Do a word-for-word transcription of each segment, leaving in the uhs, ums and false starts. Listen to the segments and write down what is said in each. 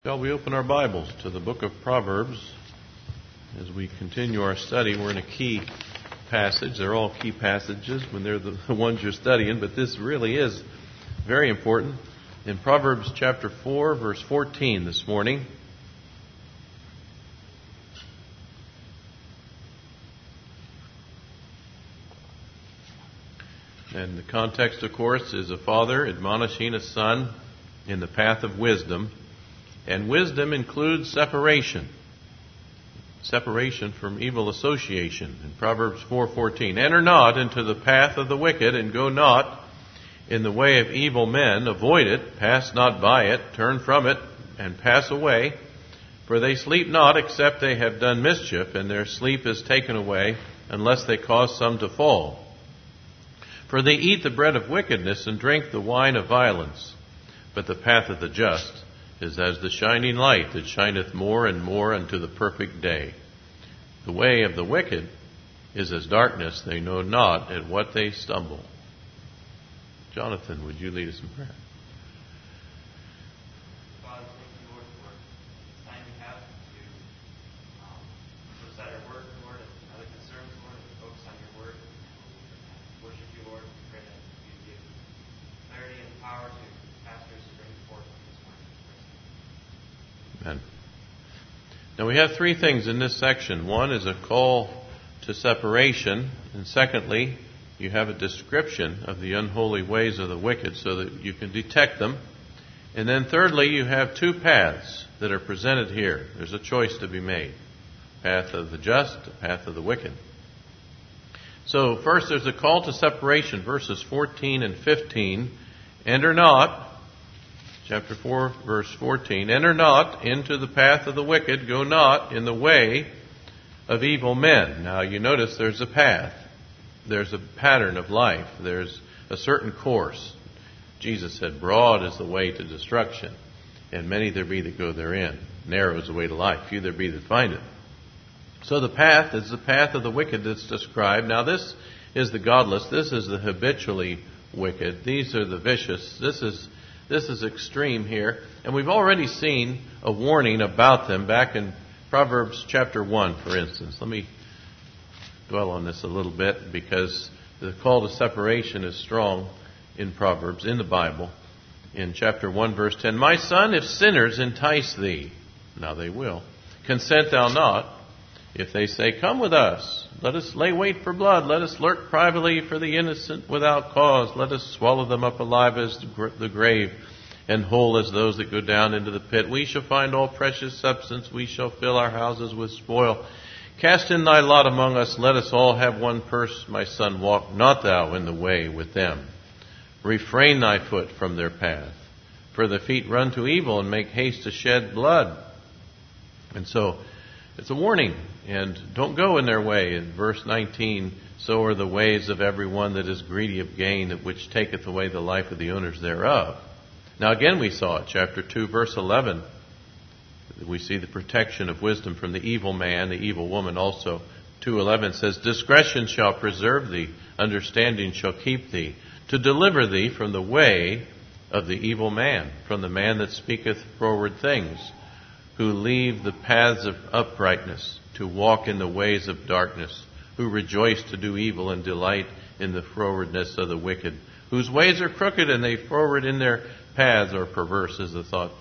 Shall we open our Bibles to the book of Proverbs as we continue our study? We're in a key passage. They're all key passages when they're the ones you're studying, but this really is very important. In Proverbs chapter four, verse fourteen this morning. And the context, of course, is a father admonishing a son in the path of wisdom. And wisdom includes separation. Separation from evil association. In Proverbs four fourteen, enter not into the path of the wicked, and go not in the way of evil men. Avoid it, pass not by it, turn from it, and pass away. For they sleep not, except they have done mischief, and their sleep is taken away, unless they cause some to fall. For they eat the bread of wickedness, and drink the wine of violence. But the path of the just is as the shining light that shineth more and more unto the perfect day. The way of the wicked is as darkness, they know not at what they stumble. Jonathan, would you lead us in prayer? Father, thank you, Lord, for this time we have to um, put aside our work, Lord, and other concerns, Lord, and focus on your word. Worship you, Lord. We pray that you give clarity and power to pastors to bring forth this morning. Amen. Now we have three things in this section. One is a call to separation, and secondly, you have a description of the unholy ways of the wicked so that you can detect them. And then thirdly, you have two paths that are presented here. There's a choice to be made. Path of the just, the path of the wicked. So first there's a call to separation, verses fourteen and fifteen. Enter not, chapter four, verse fourteen, enter not into the path of the wicked, go not in the way of evil men. Now you notice there's a path. There's a pattern of life. There's a certain course. Jesus said, broad is the way to destruction, and many there be that go therein. Narrow is the way to life. Few there be that find it. So the path is the path of the wicked that's described. Now this is the godless. This is the habitually wicked. These are the vicious. This is This is extreme here. And we've already seen a warning about them back in Proverbs chapter one, for instance. Let me dwell on this a little bit because the call to separation is strong in Proverbs, in the Bible. In chapter one, verse ten, my son, if sinners entice thee, now they will, consent thou not. If they say, come with us, let us lay wait for blood, let us lurk privately for the innocent without cause, let us swallow them up alive as the grave, and whole as those that go down into the pit. We shall find all precious substance, we shall fill our houses with spoil. Cast in thy lot among us, let us all have one purse. My son, walk not thou in the way with them. Refrain thy foot from their path, for the feet run to evil and make haste to shed blood. And so, it's a warning, and don't go in their way. In verse nineteen, so are the ways of every one that is greedy of gain, which taketh away the life of the owners thereof. Now again we saw it, chapter two, verse eleven. We see the protection of wisdom from the evil man, the evil woman also. two eleven says, discretion shall preserve thee, understanding shall keep thee, to deliver thee from the way of the evil man, from the man that speaketh froward things, who leave the paths of uprightness to walk in the ways of darkness, who rejoice to do evil and delight in the frowardness of the wicked, whose ways are crooked and they froward in their paths are perverse is the thought.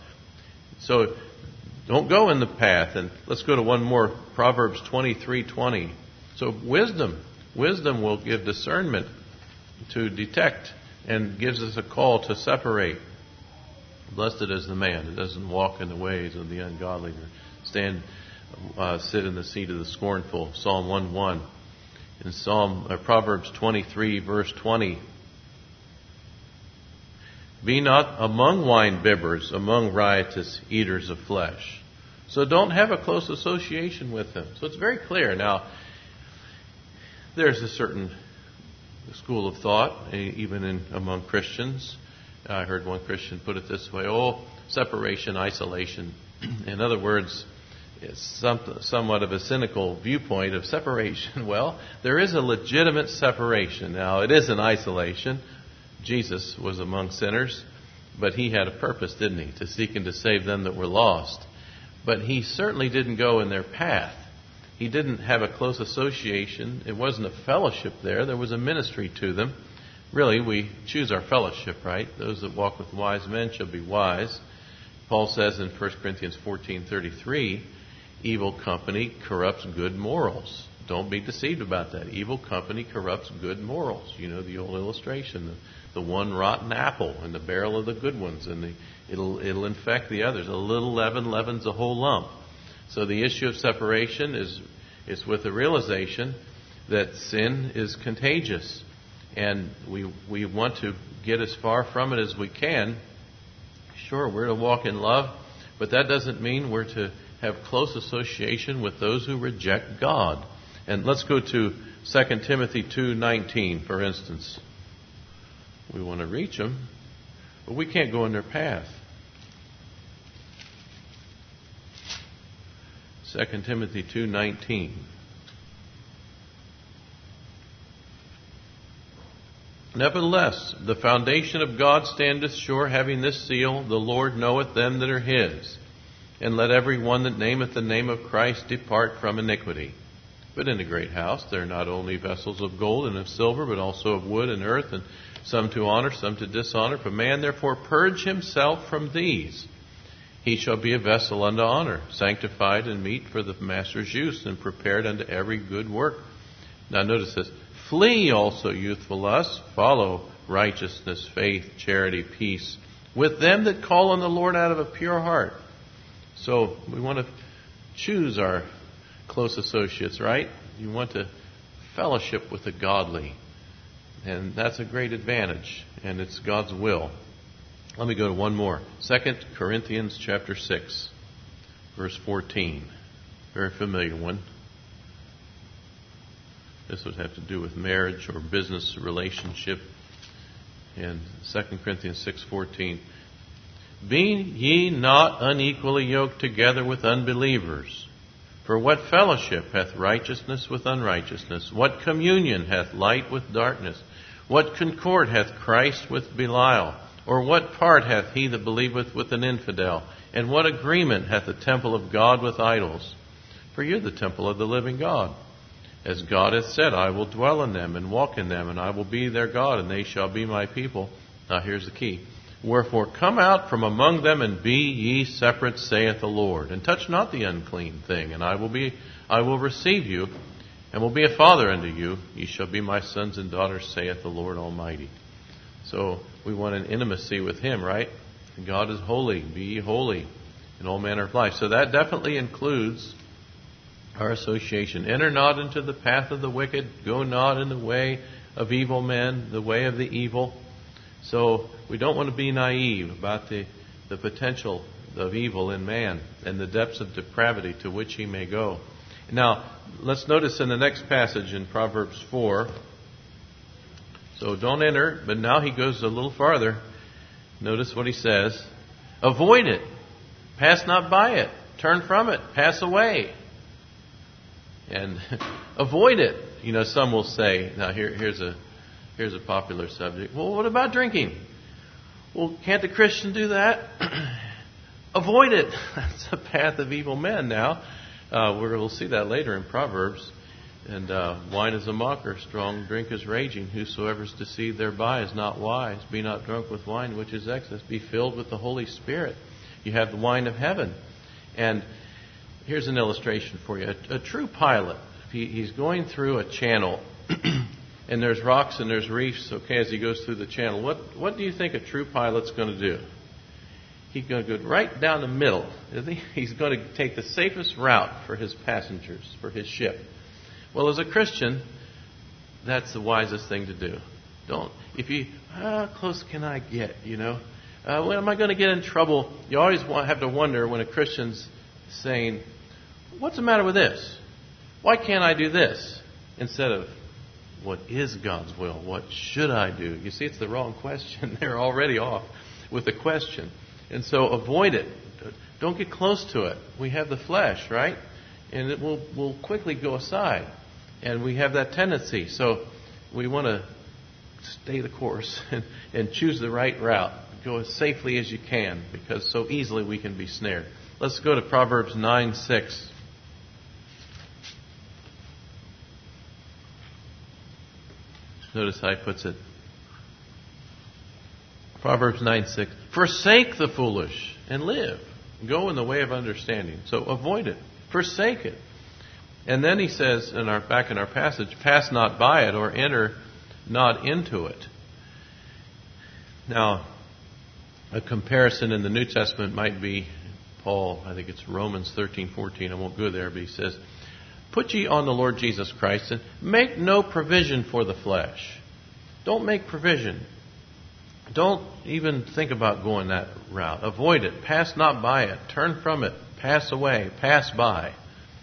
So don't go in the path. And let's go to one more, Proverbs twenty-three twenty. So wisdom, wisdom will give discernment to detect and gives us a call to separate. Blessed is the man that doesn't walk in the ways of the ungodly, or stand, uh, sit in the seat of the scornful. Psalm one one. In Psalm uh, Proverbs twenty-three, verse twenty. Be not among wine bibbers, among riotous eaters of flesh. So don't have a close association with them. So it's very clear. Now, there's a certain school of thought, even in among Christians. I heard one Christian put it this way, oh, separation, isolation. In other words, it's some, somewhat of a cynical viewpoint of separation. Well, there is a legitimate separation. Now, it is an isolation. Jesus was among sinners. But he had a purpose, didn't he? To seek and to save them that were lost. But he certainly didn't go in their path. He didn't have a close association. It wasn't a fellowship there. There was a ministry to them. Really, we choose our fellowship, right? Those that walk with wise men shall be wise. Paul says in First Corinthians fourteen thirty-three, evil company corrupts good morals. Don't be deceived about that. Evil company corrupts good morals. You know the old illustration, the, the one rotten apple in the barrel of the good ones, and the, it'll it'll infect the others. A little leaven leavens a whole lump. So the issue of separation is is with the realization that sin is contagious, and we we want to get as far from it as we can. Sure, we're to walk in love, but that doesn't mean we're to have close association with those who reject God. And let's go to Second Timothy two nineteen, for instance. We want to reach them, but we can't go in their path. Second Timothy two nineteen. Nevertheless, the foundation of God standeth sure, having this seal, the Lord knoweth them that are his. And let every one that nameth the name of Christ depart from iniquity. But in the great house there are not only vessels of gold and of silver, but also of wood and earth, and some to honor, some to dishonor. If a man therefore purge himself from these, he shall be a vessel unto honor, sanctified and meet for the master's use, and prepared unto every good work. Now notice this. Flee also youthful lusts, follow righteousness, faith, charity, peace, with them that call on the Lord out of a pure heart. So we want to choose our close associates, right? You want to fellowship with the godly. And that's a great advantage. And it's God's will. Let me go to one more. Second Corinthians chapter six, verse fourteen. Very familiar one. This would have to do with marriage or business relationship. And Second Corinthians six fourteen. Be ye not unequally yoked together with unbelievers. For what fellowship hath righteousness with unrighteousness? What communion hath light with darkness? What concord hath Christ with Belial? Or what part hath he that believeth with an infidel? And what agreement hath the temple of God with idols? For you're the temple of the living God. As God hath said, I will dwell in them and walk in them, and I will be their God, and they shall be my people. Now here's the key. Wherefore come out from among them and be ye separate, saith the Lord, and touch not the unclean thing, and I will be, I will receive you, and will be a father unto you. Ye shall be my sons and daughters, saith the Lord Almighty. So we want an intimacy with Him, right? God is holy. Be ye holy in all manner of life. So that definitely includes our association. Enter not into the path of the wicked. Go not in the way of evil men, the way of the evil. So we don't want to be naive about the, the potential of evil in man and the depths of depravity to which he may go. Now, let's notice in the next passage in Proverbs four. So don't enter, but now he goes a little farther. Notice what he says. Avoid it. Pass not by it. Turn from it. Pass away. And avoid it. You know, some will say, now here, here's a here's a popular subject. Well, what about drinking? Well, can't the Christian do that? Avoid it. That's a path of evil men now. Uh, we'll see that later in Proverbs. And uh, wine is a mocker, strong drink is raging. Whosoever is deceived thereby is not wise. Be not drunk with wine, which is excess. Be filled with the Holy Spirit. You have the wine of heaven. And here's an illustration for you. A, a true pilot, if he, he's going through a channel, and there's rocks and there's reefs, okay, as he goes through the channel, what, what do you think a true pilot's going to do? He's going to go right down the middle, isn't he? He's going to take the safest route for his passengers, for his ship. Well, as a Christian, that's the wisest thing to do. Don't, if you, how close can I get, you know? Uh, when am I going to get in trouble? You always want, have to wonder when a Christian's saying, what's the matter with this? Why can't I do this? Instead of, what is God's will? What should I do? You see, it's the wrong question. They're already off with the question. And so avoid it. Don't get close to it. We have the flesh, right? And it will, will quickly go aside. And we have that tendency. So we want to stay the course and, and choose the right route. go as safely as you can, because so easily we can be snared. Let's go to Proverbs nine six. Notice how he puts it. Proverbs nine six. Forsake the foolish and live. Go in the way of understanding. So avoid it. Forsake it. And then he says, in our, back in our passage, pass not by it or enter not into it. Now, a comparison in the New Testament might be Paul, I think it's Romans thirteen fourteen. I won't go there, but he says, put ye on the Lord Jesus Christ and make no provision for the flesh. Don't make provision. Don't even think about going that route. Avoid it. Pass not by it. Turn from it. Pass away. Pass by.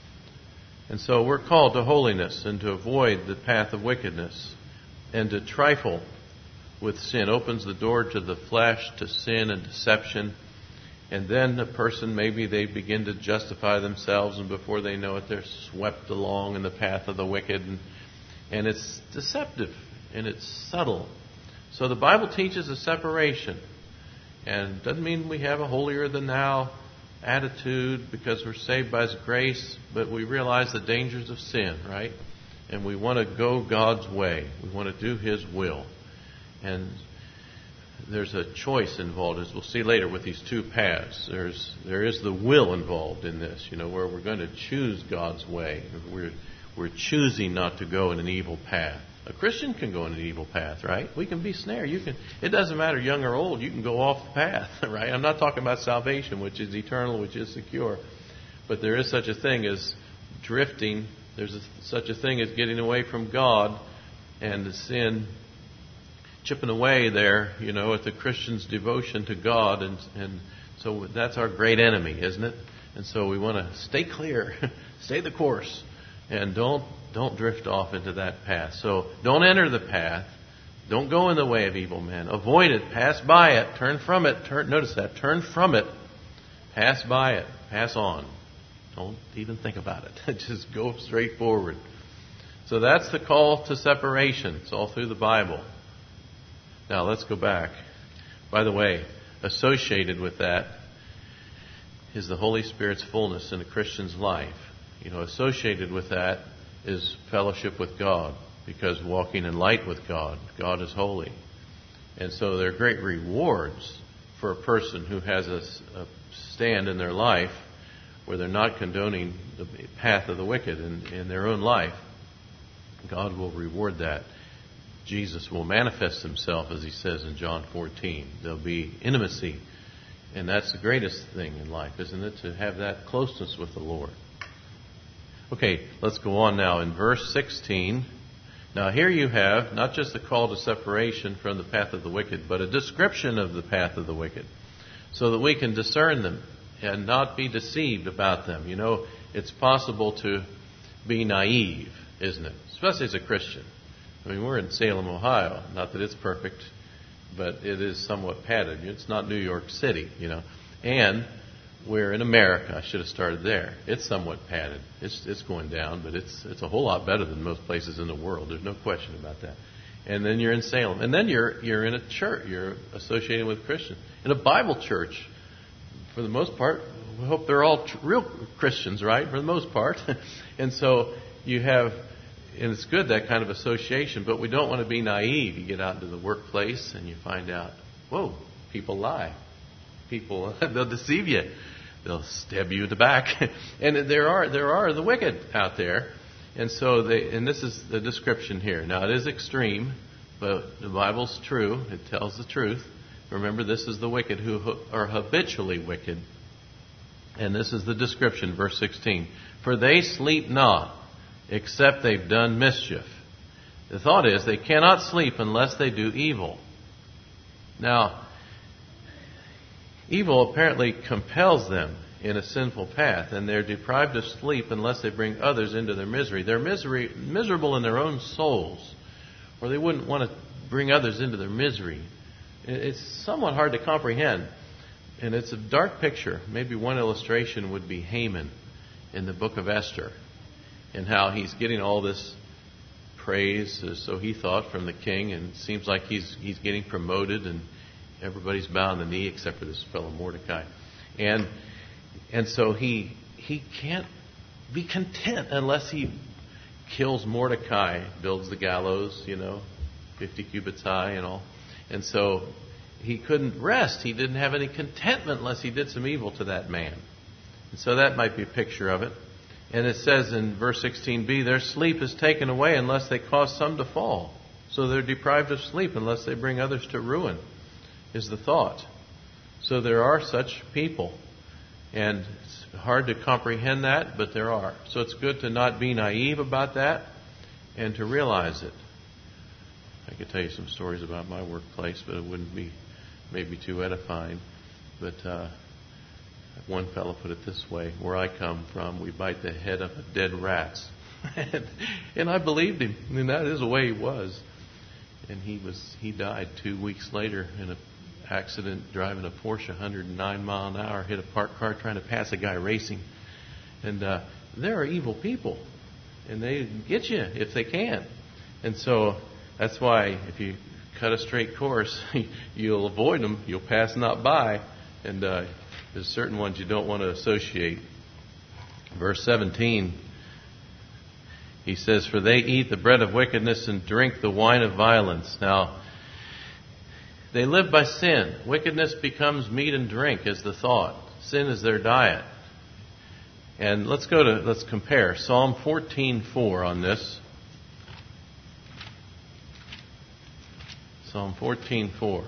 And so we're called to holiness and to avoid the path of wickedness and to trifle with sin. Opens the door to the flesh, to sin and deception. And then a person, maybe they begin to justify themselves, and before they know it, they're swept along in the path of the wicked. And, and it's deceptive and it's subtle. So the Bible teaches a separation. And it doesn't mean we have a holier-than-thou attitude because we're saved by His grace, but we realize the dangers of sin, right? And we want to go God's way. We want to do His will. And there's a choice involved, as we'll see later with these two paths. There's there is the will involved in this, you know, where we're going to choose God's way. We're we're choosing not to go in an evil path. A Christian can go in an evil path, right? We can be snared. You can. It doesn't matter, young or old. You can go off the path, right? I'm not talking about salvation, which is eternal, which is secure, but there is such a thing as drifting. There's a, such a thing as getting away from God, and the sin chipping away there, you know, at the Christian's devotion to God, and and so that's our great enemy, isn't it? And so we want to stay clear, stay the course, and don't don't drift off into that path. So don't enter the path. Don't go in the way of evil men. Avoid it. Pass by it. Turn from it. Turn. Notice that. Turn from it. Pass by it. Pass on. Don't even think about it. Just go straight forward. So that's the call to separation. It's all through the Bible. Now let's go back. By the way, associated with that is the Holy Spirit's fullness in a Christian's life. You know, associated with that is fellowship with God, because walking in light with God, God is holy. And so there are great rewards for a person who has a, a stand in their life where they're not condoning the path of the wicked in, in their own life. God will reward that. Jesus will manifest Himself, as He says in John fourteen. There'll be intimacy. And that's the greatest thing in life, isn't it? To have that closeness with the Lord. Okay, let's go on now in verse sixteen. Now here you have not just the call to separation from the path of the wicked, but a description of the path of the wicked, so that we can discern them and not be deceived about them. You know, it's possible to be naive, isn't it? Especially as a Christian. I mean, we're in Salem, Ohio. Not that it's perfect, but it is somewhat padded. It's not New York City, you know. And we're in America. I should have started there. It's somewhat padded. It's it's going down, but it's it's a whole lot better than most places in the world. There's no question about that. And then you're in Salem. And then you're you're in a church. You're associated with Christians. In a Bible church, for the most part, we hope they're all tr- real Christians, right? For the most part. And so you have... And it's good, that kind of association, but we don't want to be naive. You get out into the workplace and you find out, whoa, people lie. People, they'll deceive you. They'll stab you in the back. And there are there are the wicked out there. And so they, and this is the description here. Now it is extreme, but the Bible's true. It tells the truth. Remember, this is the wicked who are habitually wicked. And this is the description, verse sixteen. For they sleep not, except they've done mischief. The thought is they cannot sleep unless they do evil. Now, evil apparently compels them in a sinful path, and they're deprived of sleep unless they bring others into their misery. They're misery, miserable in their own souls, or they wouldn't want to bring others into their misery. It's somewhat hard to comprehend, and it's a dark picture. Maybe one illustration would be Haman in the book of Esther, and how he's getting all this praise, so he thought, from the king, and it seems like he's he's getting promoted, and everybody's bowing the knee except for this fellow Mordecai. And and so he he can't be content unless he kills Mordecai, builds the gallows, you know, fifty cubits high and all. And so he couldn't rest. He didn't have any contentment unless he did some evil to that man. And so that might be a picture of it. And it says in verse sixteen b, their sleep is taken away unless they cause some to fall. So they're deprived of sleep unless they bring others to ruin, is the thought. So there are such people. And it's hard to comprehend that, but there are. So it's good to not be naive about that and to realize it. I could tell you some stories about my workplace, but it wouldn't be maybe too edifying. But uh, one fellow put it this way: where I come from, we bite the head off of dead rats. and, and I believed him. I mean, that is the way he was. And he was he died two weeks later in an accident driving a Porsche one hundred nine mile an hour, hit a parked car trying to pass a guy racing. And uh, there are evil people, and they get you if they can. And so that's why if you cut a straight course, you'll avoid them. You'll pass not by. And uh, there's certain ones you don't want to associate. Verse seventeen, he says, for they eat the bread of wickedness and drink the wine of violence. Now, they live by sin. Wickedness becomes meat and drink is the thought. Sin is their diet. And let's go to, let's compare Psalm fourteen four on this. Psalm fourteen four.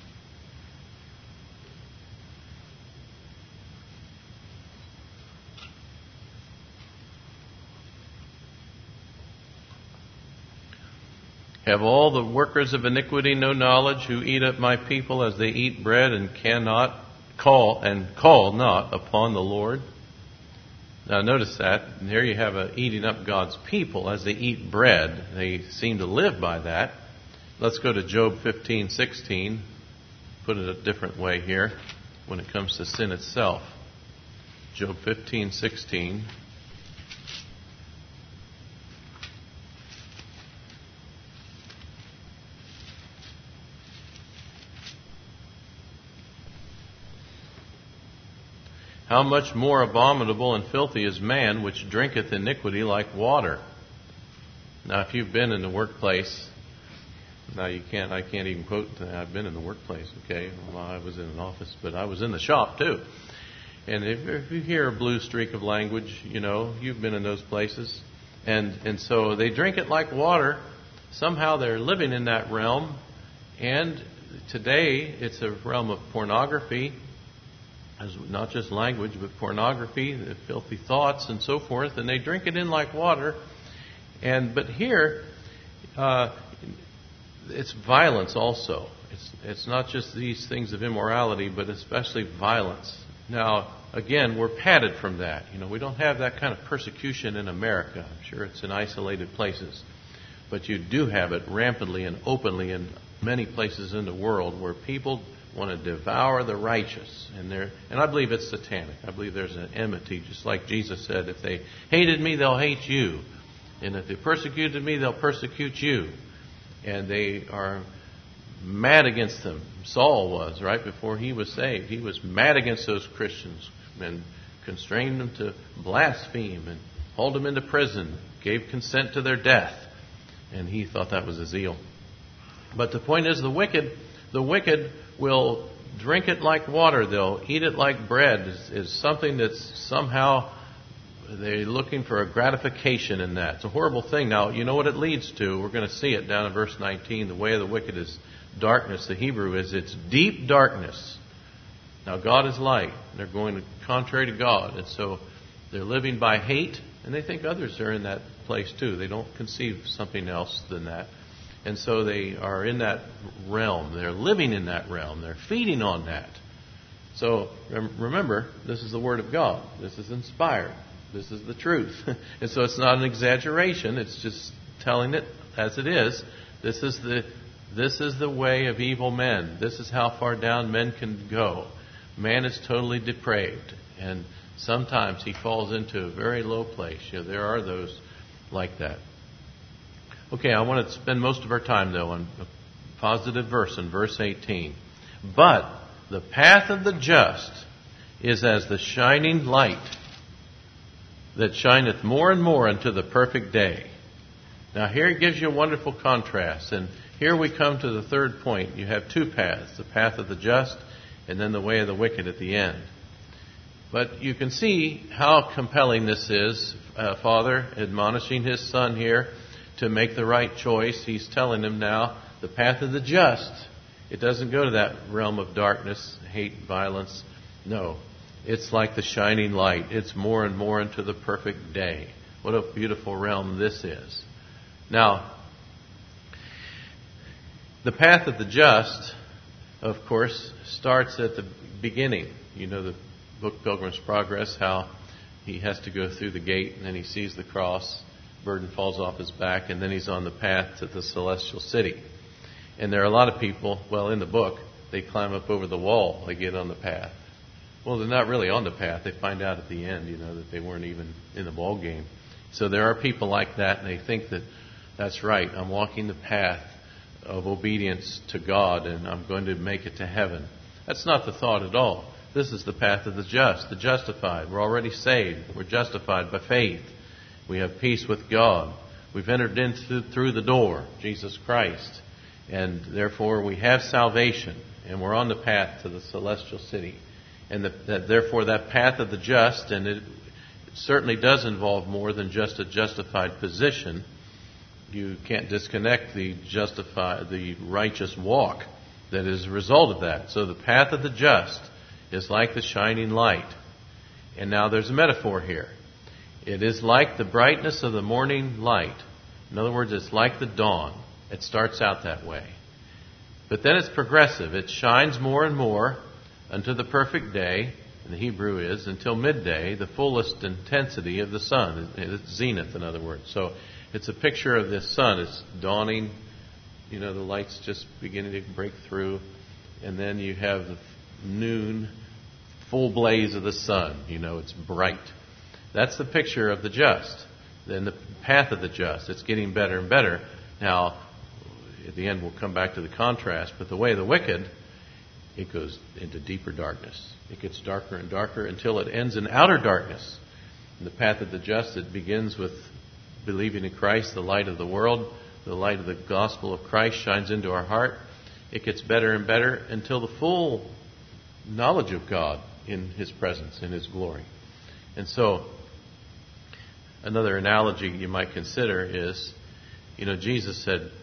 Have all the workers of iniquity no knowledge, who eat up my people as they eat bread and cannot call and call not upon the Lord? Now notice that. And here you have a eating up God's people as they eat bread. They seem to live by that. Let's go to Job fifteen sixteen. Put it a different way here when it comes to sin itself. Job fifteen sixteen. How much more abominable and filthy is man, which drinketh iniquity like water. Now, if you've been in the workplace, now you can't, I can't even quote, I've been in the workplace, okay? Well, I was in an office, but I was in the shop too. And if, if you hear a blue streak of language, you know, you've been in those places. And, and so they drink it like water. Somehow they're living in that realm. And today it's a realm of pornography. Not just language, but pornography, the filthy thoughts, and so forth, and they drink it in like water. And but here, uh, it's violence also. It's it's not just these things of immorality, but especially violence. Now, again, we're padded from that. You know, we don't have that kind of persecution in America. I'm sure it's in isolated places, but you do have it rampantly and openly in many places in the world where people want to devour the righteous. And they're, and I believe it's satanic. I believe there's an enmity, just like Jesus said, if they hated me, they'll hate you. And if they persecuted me, they'll persecute you. And they are mad against them. Saul was, right before he was saved. He was mad against those Christians and constrained them to blaspheme and hauled them into prison, gave consent to their death. And he thought that was a zeal. But the point is, the wicked, the wicked will drink it like water. They'll eat it like bread. Is, is something that's somehow they're looking for a gratification in that. It's a horrible thing. Now, you know what it leads to. We're going to see it down in verse nineteen. The way of the wicked is darkness. The Hebrew is it's deep darkness. Now, God is light. They're going contrary to God. And so they're living by hate, and they think others are in that place too. They don't conceive something else than that. And so they are in that realm. They're living in that realm. They're feeding on that. So remember, this is the Word of God. This is inspired. This is the truth. And so it's not an exaggeration. It's just telling it as it is. This is the this is the way of evil men. This is how far down men can go. Man is totally depraved. And sometimes he falls into a very low place. You know, there are those like that. Okay, I want to spend most of our time, though, on a positive verse in verse eighteen. But the path of the just is as the shining light that shineth more and more unto the perfect day. Now here it gives you a wonderful contrast. And here we come to the third point. You have two paths, the path of the just and then the way of the wicked at the end. But you can see how compelling this is, uh, Father admonishing His Son here to make the right choice. He's telling him now, the path of the just, it doesn't go to that realm of darkness, hate, violence. No, it's like the shining light. It's more and more into the perfect day. What a beautiful realm this is. Now, the path of the just, of course, starts at the beginning. You know the book Pilgrim's Progress, how he has to go through the gate and then he sees the cross, burden falls off his back, and then he's on the path to the celestial city. And there are a lot of people, well, in the book, they climb up over the wall, they get on the path. Well, they're not really on the path. They find out at the end, you know, that they weren't even in the ball game. So there are people like that, and they think that that's right. I'm walking the path of obedience to God, and I'm going to make it to heaven. That's not the thought at all. This is the path of the just, the justified. We're already saved. We're justified by faith. We have peace with God. We've entered in through the door, Jesus Christ. And therefore we have salvation. And we're on the path to the celestial city. And the, that, therefore that path of the just, and it, it certainly does involve more than just a justified position. You can't disconnect the justified, the righteous walk that is a result of that. So the path of the just is like the shining light. And now there's a metaphor here. It is like the brightness of the morning light. In other words, it's like the dawn. It starts out that way. But then it's progressive. It shines more and more unto the perfect day, in the Hebrew is, until midday, the fullest intensity of the sun. It's zenith, in other words. So it's a picture of this sun. It's dawning. You know, the light's just beginning to break through. And then you have the noon, full blaze of the sun. You know, it's bright. That's the picture of the just. Then the path of the just. It's getting better and better. Now, at the end we'll come back to the contrast. But the way of the wicked, it goes into deeper darkness. It gets darker and darker until it ends in outer darkness. In the path of the just, it begins with believing in Christ, the light of the world. The light of the gospel of Christ shines into our heart. It gets better and better until the full knowledge of God in His presence, in His glory. And so, another analogy you might consider is, you know, Jesus said,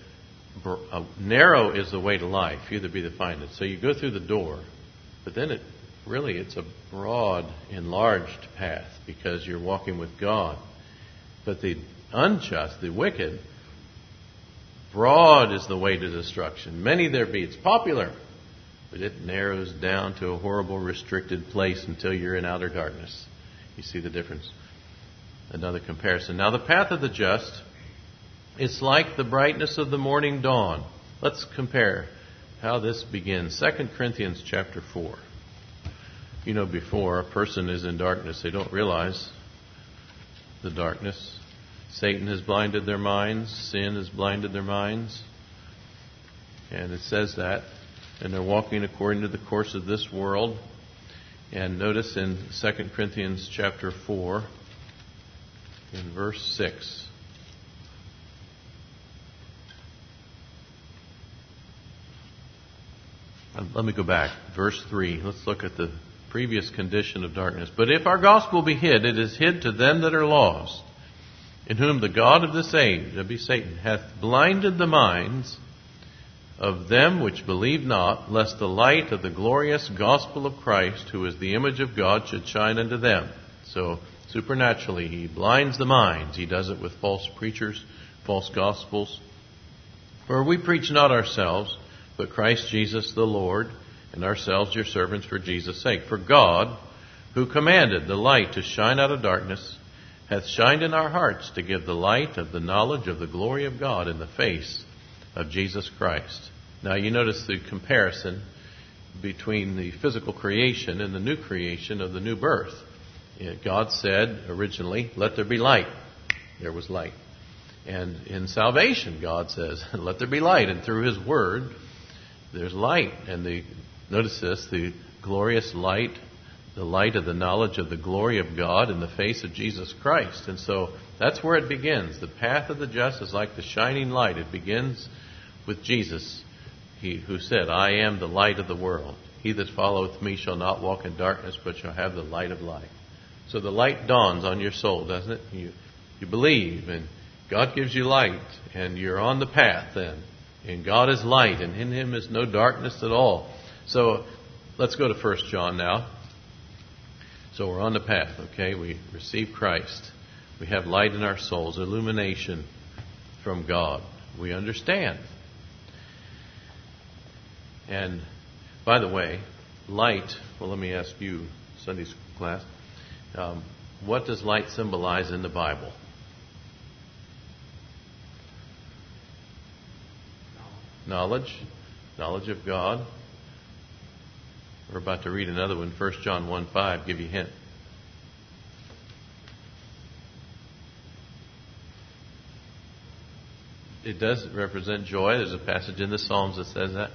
narrow is the way to life, few there be that find it. So you go through the door, but then it really, it's a broad, enlarged path because you're walking with God. But the unjust, the wicked, broad is the way to destruction. Many there be. It's popular, but it narrows down to a horrible, restricted place until you're in outer darkness. You see the difference? Another comparison. Now, the path of the just, it's like the brightness of the morning dawn. Let's compare how this begins. Second Corinthians chapter four. You know, before a person is in darkness, they don't realize the darkness. Satan has blinded their minds. Sin has blinded their minds. And it says that. And they're walking according to the course of this world. And notice in Second Corinthians chapter four, in verse six. Let me go back. Verse three. Let's look at the previous condition of darkness. But if our gospel be hid, it is hid to them that are lost, in whom the God of this age, that be Satan, hath blinded the minds of them which believe not, lest the light of the glorious gospel of Christ, who is the image of God, should shine unto them. So, supernaturally, He blinds the minds. He does it with false preachers, false gospels. For we preach not ourselves, but Christ Jesus the Lord, and ourselves your servants for Jesus' sake. For God, who commanded the light to shine out of darkness, hath shined in our hearts to give the light of the knowledge of the glory of God in the face of Jesus Christ. Now you notice the comparison between the physical creation and the new creation of the new birth. God said originally, let there be light. There was light. And in salvation, God says, let there be light. And through His Word, there's light. And the Notice this, the glorious light, the light of the knowledge of the glory of God in the face of Jesus Christ. And so that's where it begins. The path of the just is like the shining light. It begins with Jesus, he who said, I am the light of the world. He that followeth me shall not walk in darkness, but shall have the light of life. So the light dawns on your soul, doesn't it? You, you believe, and God gives you light, and you're on the path then. And God is light, and in Him is no darkness at all. So let's go to First John now. So we're on the path, okay? We receive Christ. We have light in our souls, illumination from God. We understand. And by the way, light, well, let me ask you, Sunday school class, um, what does light symbolize in the Bible? Knowledge. Knowledge of God. We're about to read another one, First John one five, give you a hint. It does represent joy. There's a passage in the Psalms that says that.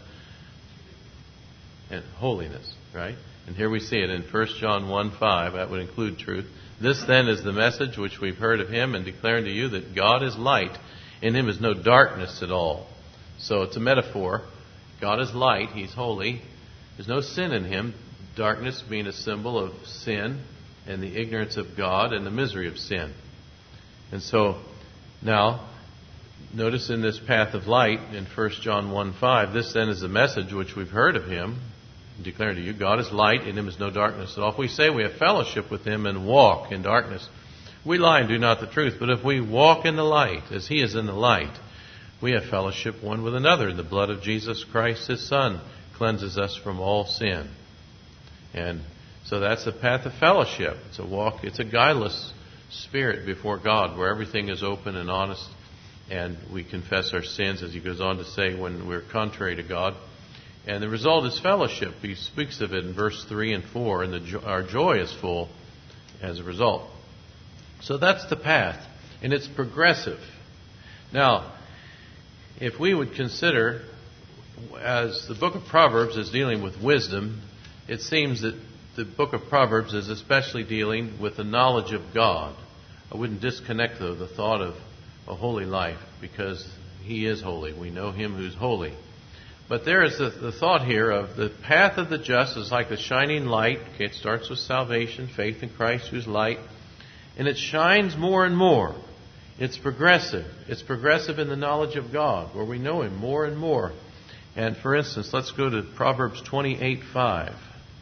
And holiness, right? And here we see it in First John one five. That would include truth. This then is the message which we've heard of Him and declaring to you that God is light. In Him is no darkness at all. So it's a metaphor. God is light. He's holy. There's no sin in Him. Darkness being a symbol of sin and the ignorance of God and the misery of sin. And so now, notice in this path of light in First John one five, this then is the message which we've heard of Him, declaring to you, God is light, in Him is no darkness at all. If we say we have fellowship with Him and walk in darkness, we lie and do not the truth. But if we walk in the light, as He is in the light, we have fellowship one with another. And the blood of Jesus Christ, His Son, cleanses us from all sin. And so that's the path of fellowship. It's a walk, it's a guileless spirit before God, where everything is open and honest, and we confess our sins, as He goes on to say, when we're contrary to God. And the result is fellowship. He speaks of it in verse three and four, and the jo- our joy is full as a result. So that's the path, and it's progressive. Now, if we would consider, as the book of Proverbs is dealing with wisdom, it seems that the book of Proverbs is especially dealing with the knowledge of God. I wouldn't disconnect, though, the thought of a holy life, because He is holy. We know Him who's holy. But there is the, the thought here of the path of the just is like a shining light. Okay, it starts with salvation, faith in Christ who's light, and it shines more and more. It's progressive. It's progressive in the knowledge of God, where we know Him more and more. And for instance, let's go to Proverbs twenty-eight five.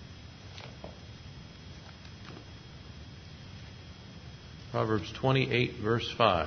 Proverbs twenty-eight, verse five.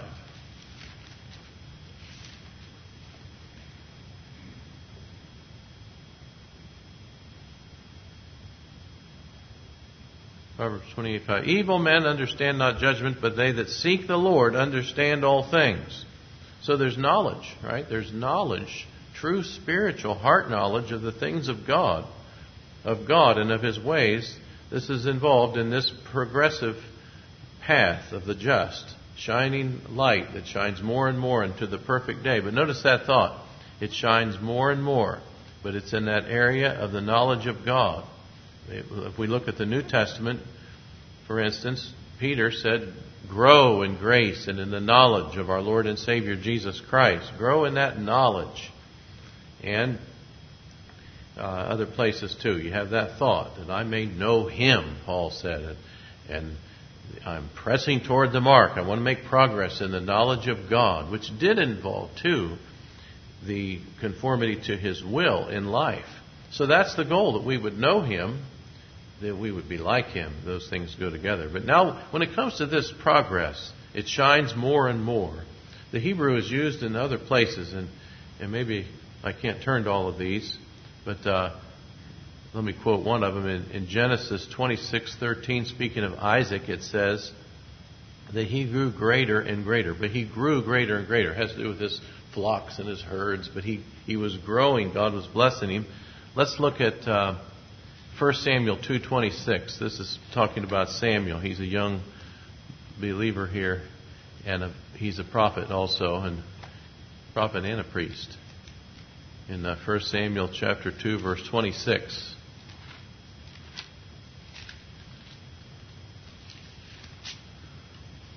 Proverbs twenty-eight five. Evil men understand not judgment, but they that seek the Lord understand all things. So there's knowledge, right? There's knowledge, true spiritual heart knowledge of the things of God, of God and of His ways. This is involved in this progressive path of the just, shining light that shines more and more into the perfect day. But notice that thought. It shines more and more, but it's in that area of the knowledge of God. If we look at the New Testament, for instance, Peter said, grow in grace and in the knowledge of our Lord and Savior Jesus Christ. Grow in that knowledge. And uh, other places too. You have that thought, that I may know Him, Paul said. And I'm pressing toward the mark. I want to make progress in the knowledge of God, which did involve, too, the conformity to His will in life. So that's the goal, that we would know Him, that we would be like Him. Those things go together. But now, when it comes to this progress, it shines more and more. The Hebrew is used in other places, and, and maybe I can't turn to all of these, but uh, let me quote one of them. In, in Genesis twenty-six thirteen, speaking of Isaac, it says that he grew greater and greater. But he grew greater and greater. It has to do with his flocks and his herds, but he, he was growing. God was blessing him. Let's look at uh, First Samuel two twenty-six. This is talking about Samuel. He's a young believer here, and a, he's a prophet also, and prophet and a priest. In uh, First Samuel chapter two, verse twenty-six.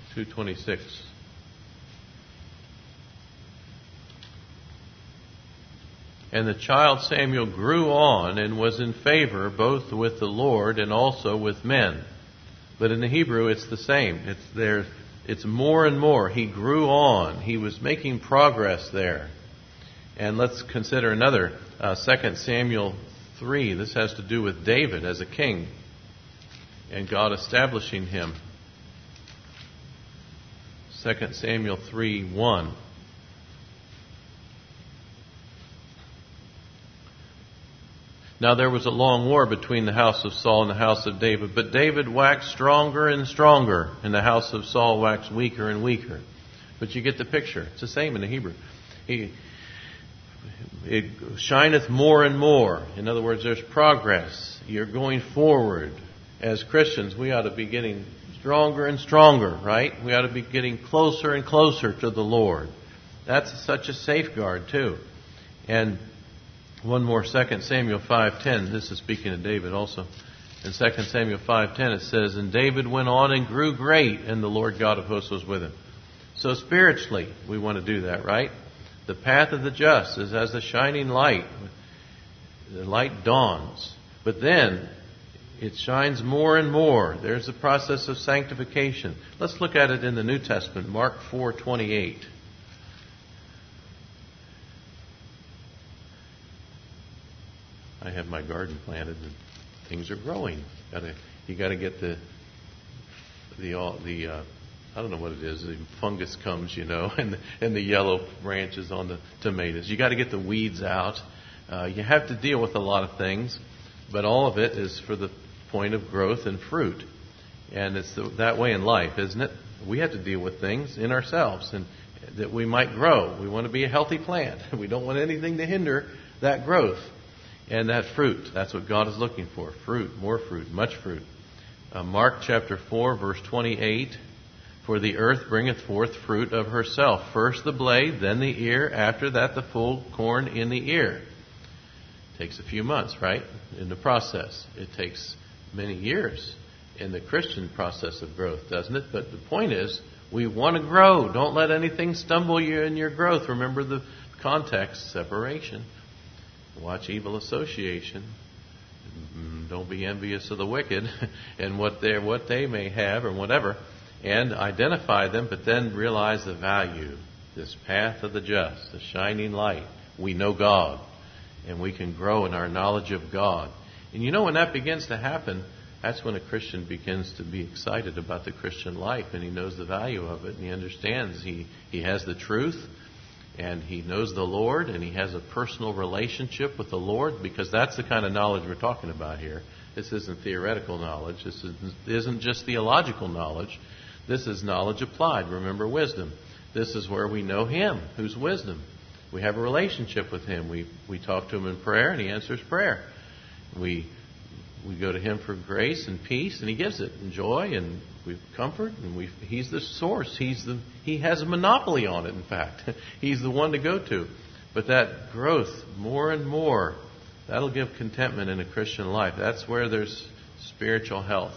two twenty-six. And the child Samuel grew on and was in favor both with the Lord and also with men. But in the Hebrew, it's the same. It's there. It's more and more. He grew on. He was making progress there. And let's consider another, uh, Second Samuel three. This has to do with David as a king and God establishing him. Second Samuel three one. Now there was a long war between the house of Saul and the house of David, but David waxed stronger and stronger, and the house of Saul waxed weaker and weaker. But you get the picture. It's the same in the Hebrew. He, it shineth more and more. In other words, there's progress. You're going forward. As Christians, we ought to be getting stronger and stronger, right? We ought to be getting closer and closer to the Lord. That's such a safeguard, too. And one more, Second Samuel five ten. This is speaking of David also. In Second Samuel five ten it says, And David went on and grew great, and the Lord God of hosts was with him. So spiritually, we want to do that, right? The path of the just is as a shining light. The light dawns. But then, it shines more and more. There's the process of sanctification. Let's look at it in the New Testament, Mark four twenty-eight. I have my garden planted and things are growing. Gotta, you got to get the the the uh, I don't know what it is. The fungus comes, you know, and the, and the yellow branches on the tomatoes. You got to get the weeds out. Uh, you have to deal with a lot of things, but all of it is for the point of growth and fruit. And it's the, that way in life, isn't it? We have to deal with things in ourselves and that we might grow. We want to be a healthy plant. We don't want anything to hinder that growth. And that fruit, that's what God is looking for. Fruit, more fruit, much fruit. Uh, Mark chapter four, verse twenty-eight. For the earth bringeth forth fruit of herself. First the blade, then the ear. After that the full corn in the ear. Takes a few months, right? In the process. It takes many years in the Christian process of growth, doesn't it? But the point is, we want to grow. Don't let anything stumble you in your growth. Remember the context, separation. Watch evil association. Don't be envious of the wicked and what they what they may have or whatever, and identify them, but then realize the value. This path of the just, the shining light. We know God, and we can grow in our knowledge of God. And you know, when that begins to happen, that's when a Christian begins to be excited about the Christian life, and he knows the value of it, and he understands he, he has the truth. And he knows the Lord, and he has a personal relationship with the Lord, because that's the kind of knowledge we're talking about here. This isn't theoretical knowledge. This isn't just theological knowledge. This is knowledge applied. Remember, wisdom. This is where we know Him, who's wisdom. We have a relationship with Him. We we talk to Him in prayer, and He answers prayer. We we go to Him for grace and peace, and He gives it, and joy, and we comfort, and we He's the source. He's the He has a monopoly on it. In fact, He's the one to go to. But that growth, more and more, that'll give contentment in a Christian life. That's where there's spiritual health.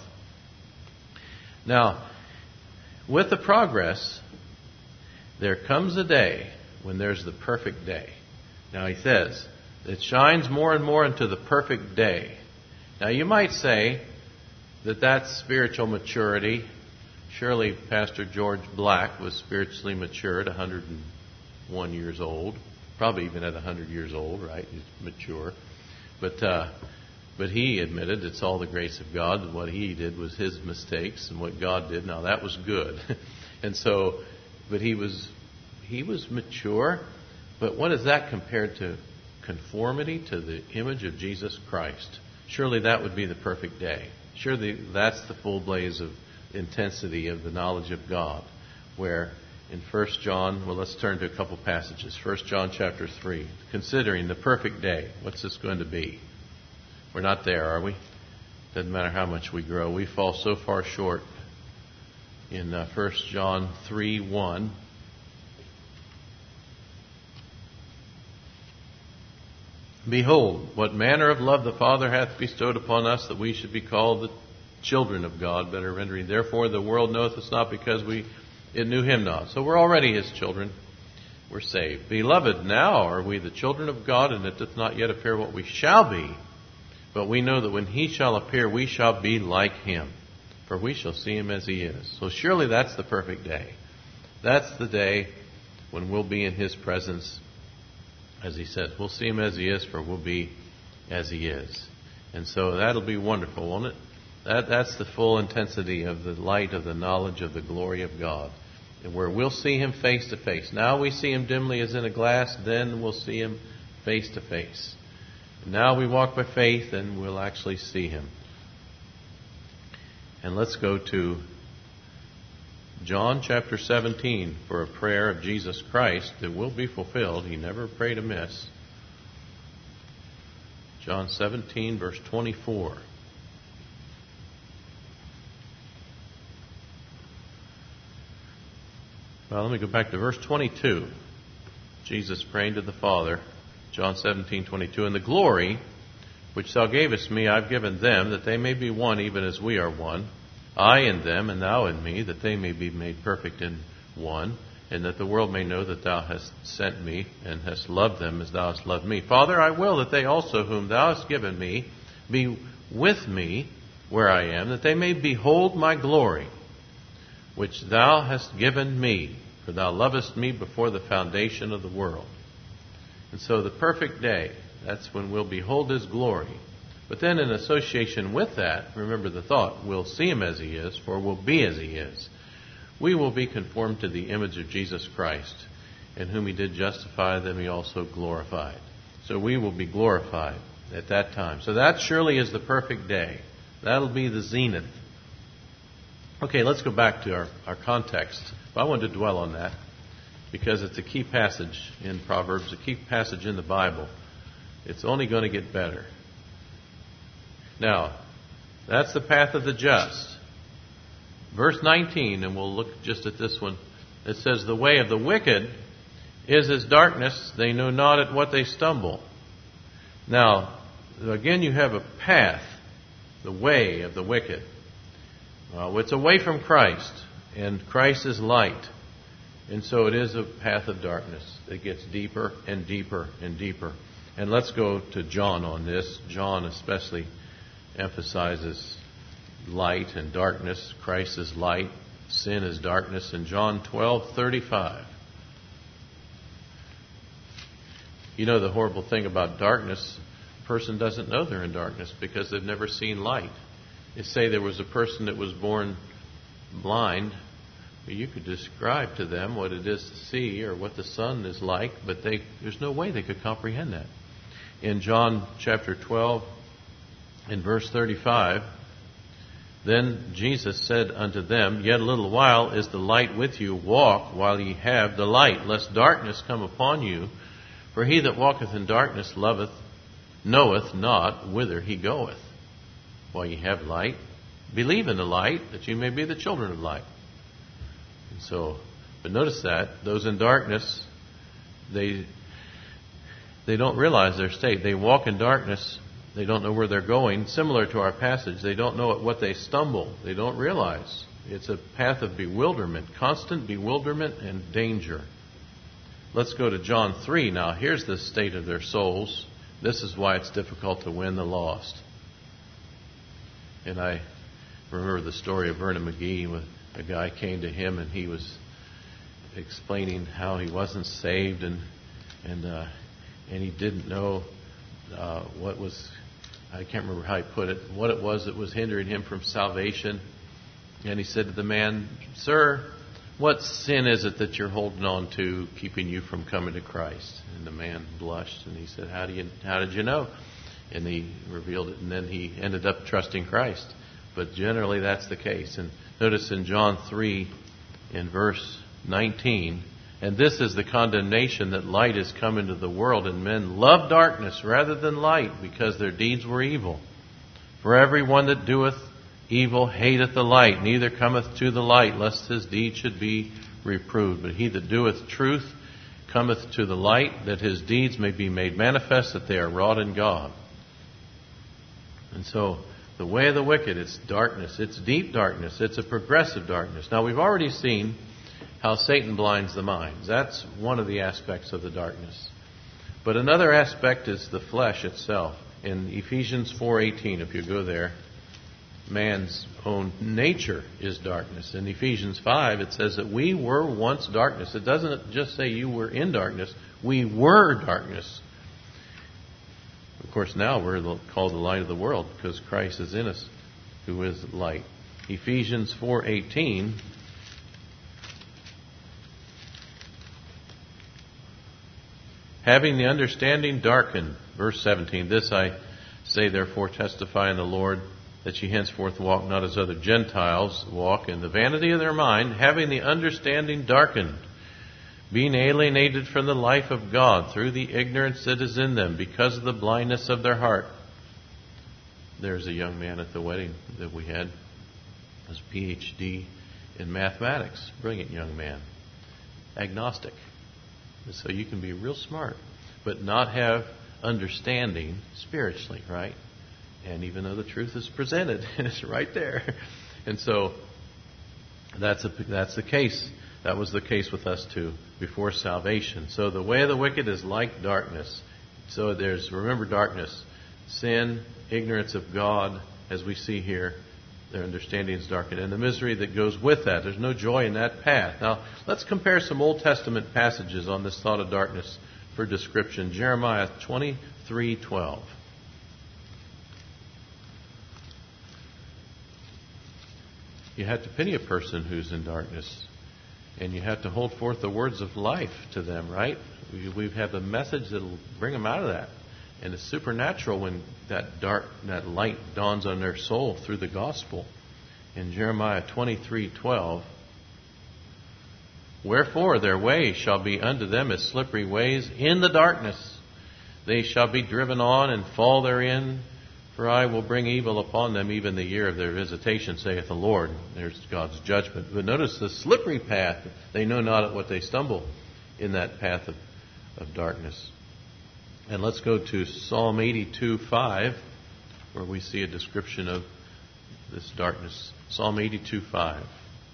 Now, with the progress, there comes a day when there's the perfect day. Now, he says, it shines more and more into the perfect day. Now, you might say that that's spiritual maturity. Surely Pastor George Black was spiritually mature at one hundred one years old. Probably even at one hundred years old, right? He's mature. But uh, but he admitted it's all the grace of God. What he did was his mistakes, and what God did, now that was good. And so, but he was he was mature. But what is that compared to conformity to the image of Jesus Christ? Surely that would be the perfect day. Surely that's the full blaze of intensity of the knowledge of God. Where in First John, well, let's turn to a couple passages. First John chapter three, considering the perfect day. What's this going to be? We're not there, are we? Doesn't matter how much we grow. We fall so far short. In uh, First John three one, behold, what manner of love the Father hath bestowed upon us, that we should be called the children of God. Better rendering, therefore the world knoweth us not because we it knew him not. So we're already his children. We're saved. Beloved, now are we the children of God, and it doth not yet appear what we shall be. But we know that when he shall appear, we shall be like him, for we shall see him as he is. So surely that's the perfect day. That's the day when we'll be in his presence. As he says, we'll see him as he is, for we'll be as he is. And so that'll be wonderful, won't it? That, that's the full intensity of the light of the knowledge of the glory of God. And where we'll see him face to face. Now we see him dimly as in a glass, then we'll see him face to face. Now we walk by faith, and we'll actually see him. And let's go to John chapter seventeen for a prayer of Jesus Christ that will be fulfilled. He never prayed amiss. John seventeen, verse twenty-four. Well, let me go back to verse twenty-two. Jesus praying to the Father, John seventeen, twenty-two. And the glory which thou gavest me, I've given them, that they may be one, even as we are one. I in them, and thou in me, that they may be made perfect in one, and that the world may know that thou hast sent me, and hast loved them as thou hast loved me. Father, I will that they also, whom thou hast given me, be with me where I am, that they may behold my glory, which thou hast given me, for thou lovest me before the foundation of the world. And so the perfect day, that's when we'll behold his glory. But then in association with that, remember the thought, we'll see him as he is, for we'll be as he is. We will be conformed to the image of Jesus Christ, in whom he did justify, them he also glorified. So we will be glorified at that time. So that surely is the perfect day. That'll be the zenith. Okay, let's go back to our, our context. I wanted to dwell on that because it's a key passage in Proverbs, a key passage in the Bible. It's only going to get better. Now, that's the path of the just. Verse nineteen, and we'll look just at this one. It says, the way of the wicked is as darkness. They know not at what they stumble. Now, again, you have a path, the way of the wicked. Well, it's away from Christ, and Christ is light. And so it is a path of darkness that gets deeper and deeper and deeper. And let's go to John on this. John especially emphasizes light and darkness. Christ is light, sin is darkness. In John twelve thirty-five. You know the horrible thing about darkness, a person doesn't know they're in darkness because they've never seen light. They say there was a person that was born blind. You could describe to them what it is to see or what the sun is like, but they, there's no way they could comprehend that. In John chapter twelve, in verse thirty-five, then Jesus said unto them, yet a little while is the light with you. Walk while ye have the light, lest darkness come upon you. For he that walketh in darkness loveth, knoweth not whither he goeth. While ye have light, believe in the light, that you may be the children of light. And so, but notice that those in darkness, they they don't realize their state. They walk in darkness. They don't know where they're going. Similar to our passage, they don't know at what they stumble. They don't realize. It's a path of bewilderment, constant bewilderment and danger. Let's go to John three now. Here's the state of their souls. This is why it's difficult to win the lost. And I remember the story of Vernon McGee. When a guy came to him and he was explaining how he wasn't saved and and uh, and he didn't know uh, what was, I can't remember how he put it, what it was that was hindering him from salvation. And he said to the man, sir, what sin is it that you're holding on to, keeping you from coming to Christ? And the man blushed and he said, how do you, how did you know? And he revealed it, and then he ended up trusting Christ. But generally that's the case. And notice in John three, in verse nineteen, and this is the condemnation, that light is come into the world, and men love darkness rather than light, because their deeds were evil. For every one that doeth evil hateth the light, neither cometh to the light, lest his deed should be reproved. But he that doeth truth cometh to the light, that his deeds may be made manifest, that they are wrought in God. And so, the way of the wicked, it's darkness. It's deep darkness. It's a progressive darkness. Now, we've already seen how Satan blinds the minds. That's one of the aspects of the darkness. But another aspect is the flesh itself. In Ephesians four eighteen, if you go there, man's own nature is darkness. In Ephesians five, it says that we were once darkness. It doesn't just say you were in darkness. We were darkness. Of course, now we're called the light of the world because Christ is in us, who is light. Ephesians four eighteen. Having the understanding darkened. Verse seventeen. This I say, therefore, testify in the Lord, that ye henceforth walk not as other Gentiles walk, in the vanity of their mind, having the understanding darkened, being alienated from the life of God through the ignorance that is in them, because of the blindness of their heart. There's a young man at the wedding that we had, his P H D in mathematics. Brilliant young man. Agnostic. So you can be real smart, but not have understanding spiritually, right? And even though the truth is presented, it's right there. And so that's a, that's the case. That was the case with us too, before salvation. So the way of the wicked is like darkness. So there's, remember darkness, sin, ignorance of God, as we see here. Their understanding is darkened. And the misery that goes with that. There's no joy in that path. Now, let's compare some Old Testament passages on this thought of darkness for description. Jeremiah twenty-three twelve. You have to pity a person who's in darkness. And you have to hold forth the words of life to them, right? We, we have a message that will bring them out of that. And it's supernatural when that dark, that light dawns on their soul through the gospel. In Jeremiah twenty-three twelve, wherefore their way shall be unto them as slippery ways in the darkness. They shall be driven on and fall therein. For I will bring evil upon them, even the year of their visitation, saith the Lord. There's God's judgment. But notice the slippery path. They know not at what they stumble in that path of, of darkness. And let's go to Psalm eighty-two five, where we see a description of this darkness. Psalm eighty-two five.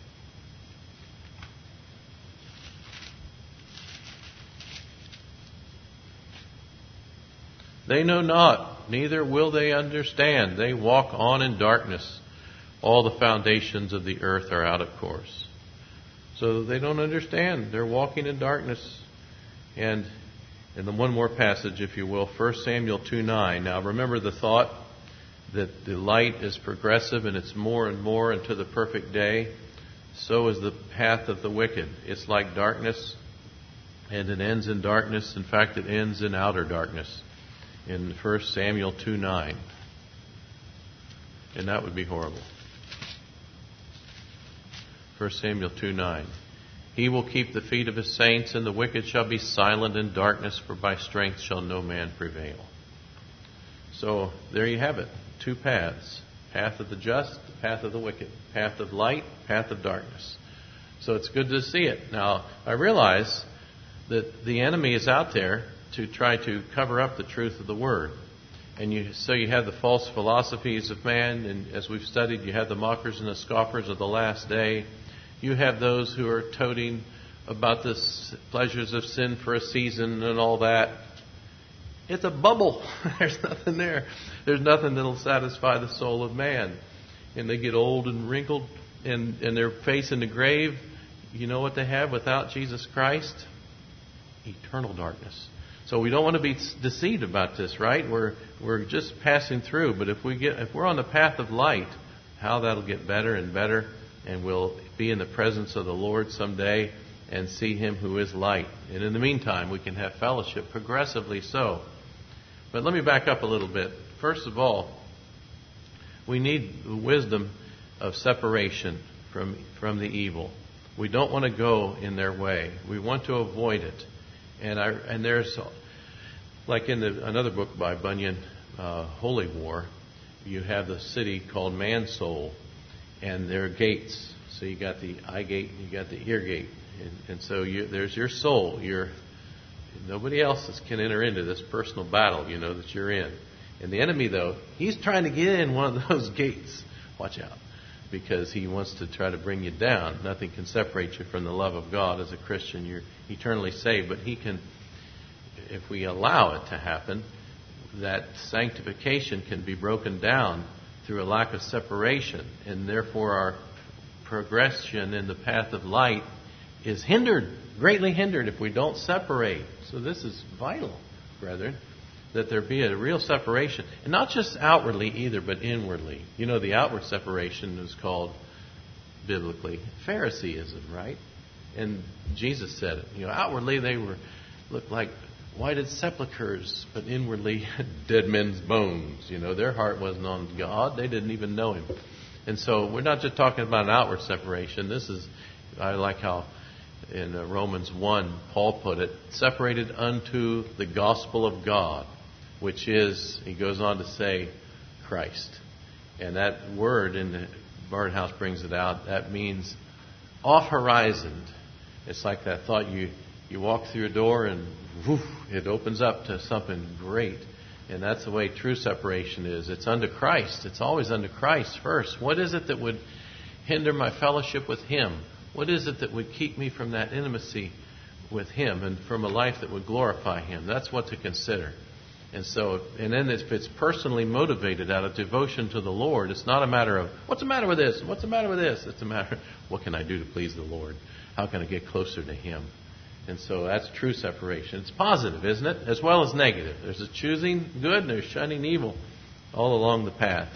They know not, neither will they understand. They walk on in darkness. All the foundations of the earth are out of course. So they don't understand. They're walking in darkness. And And then one more passage, if you will, First Samuel two nine. Now remember the thought that the light is progressive and it's more and more unto the perfect day. So is the path of the wicked. It's like darkness, and it ends in darkness. In fact, it ends in outer darkness in First Samuel two nine. And that would be horrible. First Samuel two nine. He will keep the feet of his saints, and the wicked shall be silent in darkness, for by strength shall no man prevail. So there you have it. Two paths. Path of the just, the path of the wicked. Path of light, path of darkness. So it's good to see it. Now, I realize that the enemy is out there to try to cover up the truth of the Word. And you, so you have the false philosophies of man, and as we've studied, you have the mockers and the scoffers of the last day. You have those who are toting about the pleasures of sin for a season and all that. It's a bubble. There's nothing there. There's nothing that'll satisfy the soul of man. And they get old and wrinkled and, and they're facing the grave. You know what they have without Jesus Christ? Eternal darkness. So we don't want to be deceived about this, right? We're we're just passing through. But if we get if we're on the path of light, how that'll get better and better. And we'll be in the presence of the Lord someday and see Him who is light. And in the meantime, we can have fellowship, progressively so. But let me back up a little bit. First of all, we need the wisdom of separation from, from the evil. We don't want to go in their way. We want to avoid it. And I and there's, like in the, another book by Bunyan, uh, Holy War, you have the city called Mansoul. And there are gates. So you got the eye gate and you got the ear gate. And, and so you, there's your soul. Your, nobody else is, can enter into this personal battle, you know, that you're in. And the enemy, though, he's trying to get in one of those gates. Watch out. because he wants to try to bring you down. Nothing can separate you from the love of God. As a Christian, you're eternally saved. But he can, if we allow it to happen, that sanctification can be broken down through a lack of separation, and therefore our progression in the path of light is hindered, greatly hindered, if we don't separate. So this is vital, brethren, that there be a real separation. And not just outwardly either, but inwardly. You know, the outward separation is called, biblically, Phariseeism, right? And Jesus said it. You know, outwardly they were looked like whited sepulchres, but inwardly dead men's bones. You know, their heart wasn't on God. They didn't even know Him. And so we're not just talking about an outward separation. This is, I like how in Romans one, Paul put it, separated unto the gospel of God, which is, he goes on to say, Christ. And that word in the Barnhouse brings it out. That means off horizon. It's like that thought you, you walk through a door and woof, it opens up to something great. And that's the way true separation is. It's unto Christ. It's always unto Christ first. What is it that would hinder my fellowship with Him? What is it that would keep me from that intimacy with Him and from a life that would glorify Him? That's what to consider. And so, and then if it's personally motivated out of devotion to the Lord, it's not a matter of, what's the matter with this? What's the matter with this? It's a matter of, what can I do to please the Lord? How can I get closer to Him? And so that's true separation. It's positive, isn't it? As well as negative. There's a choosing good and there's shunning evil all along the path.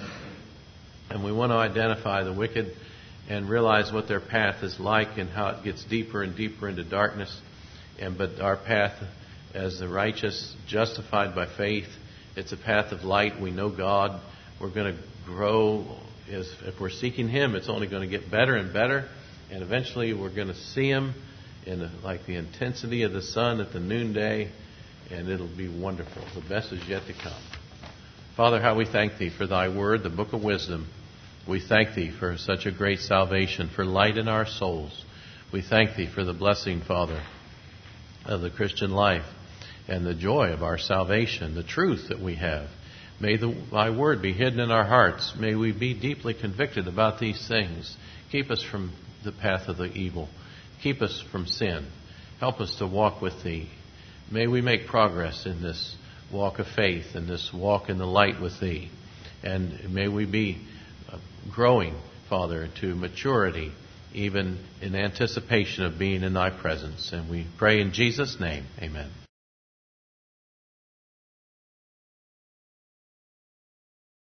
And we want to identify the wicked and realize what their path is like and how it gets deeper and deeper into darkness. And but our path as the righteous, justified by faith, it's a path of light. We know God. We're going to grow. As, if we're seeking Him, it's only going to get better and better. And eventually we're going to see Him in the, like the intensity of the sun at the noonday. And it'll be wonderful. The best is yet to come. Father, how we thank Thee for Thy word, the book of wisdom. We thank Thee for such a great salvation, for light in our souls. We thank Thee for the blessing, Father, of the Christian life and the joy of our salvation, the truth that we have. May the, Thy word be hidden in our hearts. May we be deeply convicted about these things. Keep us from the path of the evil. Keep us from sin. Help us to walk with Thee. May we make progress in this walk of faith and this walk in the light with Thee. And may we be growing, Father, to maturity, even in anticipation of being in Thy presence. And we pray in Jesus' name, amen.